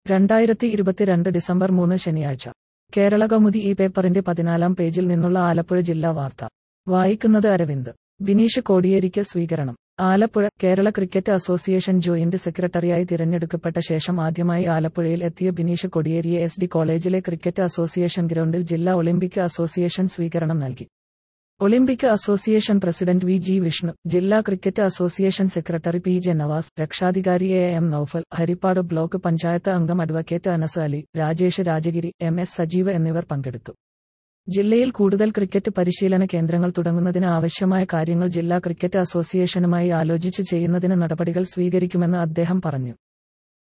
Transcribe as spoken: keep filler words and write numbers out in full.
രണ്ടായിരത്തി ഇരുപത്തിരണ്ട് ഡിസംബർ മൂന്ന് ശനിയാഴ്ച കേരളകൗമുദി ഈ പേപ്പറിന്റെ പതിനാലാം പേജിൽ നിന്നുള്ള ആലപ്പുഴ ജില്ലാ വാർത്ത വായിക്കുന്നത് അരവിന്ദ്. ബിനീഷ് കോടിയേരിക്ക് സ്വീകരണം. Alappuzha. Kerala cricket association joint സെക്രട്ടറിയായി തിരഞ്ഞെടുക്കപ്പെട്ട ശേഷം ആദ്യമായി ആലപ്പുഴയിൽ എത്തിയ ബിനീഷ് കോടിയേരിയെ എസ് ഡി കോളേജിലെ ക്രിക്കറ്റ് അസോസിയേഷൻ ഗ്രൗണ്ടിൽ ജില്ലാ ഒളിമ്പിക് അസോസിയേഷൻ സ്വീകരണം നൽകി. Olympic association president V G Vishnu, ജില്ലാ cricket association secretary P J Navas, രക്ഷാധികാരി A M Noufal, Haripad block panchayat അംഗം advocate Anas Ali, Rajesh Rajagiri, M S Sajeev എന്നിവർ പങ്കെടുത്തു. ജില്ലയിൽ കൂടുതൽ ക്രിക്കറ്റ് പരിശീലന കേന്ദ്രങ്ങൾ തുടങ്ങുന്നതിന് ആവശ്യമായ കാര്യങ്ങൾ ജില്ലാ ക്രിക്കറ്റ് അസോസിയേഷനുമായി ആലോചിച്ച് ചെയ്യുന്നതിന് നടപടികൾ സ്വീകരിക്കുമെന്ന് അദ്ദേഹം പറഞ്ഞു.